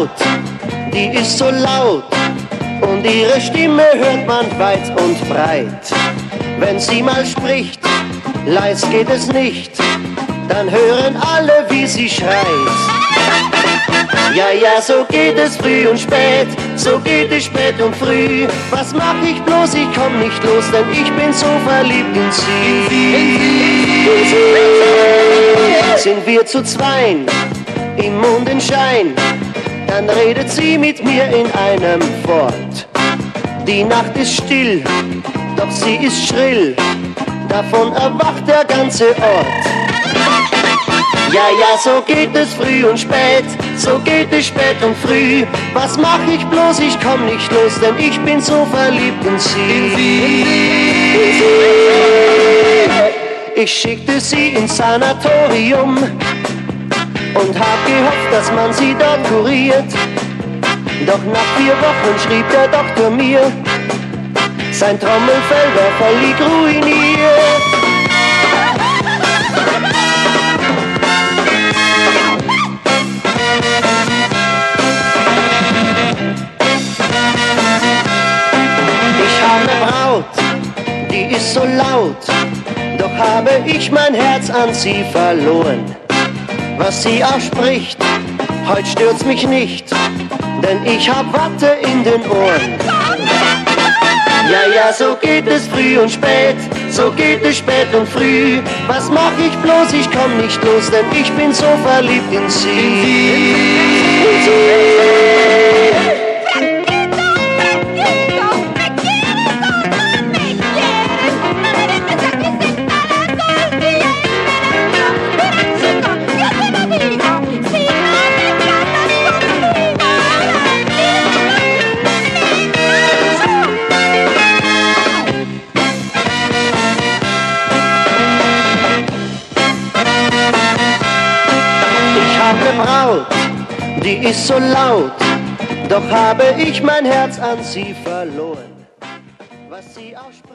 Braut, die ist so laut und ihre Stimme hört man weit und breit. Wenn sie mal spricht, leis geht es nicht, dann hören alle, wie sie schreit. Ja, ja, so geht es früh und spät, so geht es spät und früh. Was mach ich bloß, ich komm nicht los, denn ich bin so verliebt in sie. Sind wir zu zweien im Mondenschein, dann redet sie mit mir in einem Wort. Die Nacht ist still, doch sie ist schrill, davon erwacht der ganze Ort. Ja, ja, so geht es früh und spät, so geht es spät und früh. Was mach ich bloß, ich komm nicht los, denn ich bin so verliebt in sie. Ich schickte sie ins Sanatorium und hab gehofft, dass man sie dort kuriert. Doch nach 4 Wochen schrieb der Doktor mir, sein Trommelfell war völlig ruiniert. Die ist so laut, doch habe ich mein Herz an sie verloren. Was sie auch spricht, heut stört's mich nicht, denn ich hab Watte in den Ohren. Ja, ja, so geht es früh und spät, so geht es spät und früh. Was mach ich bloß, ich komm nicht los, denn ich bin so verliebt in sie. Braut, die ist so laut, doch habe ich mein Herz an sie verloren. Was sie ausspricht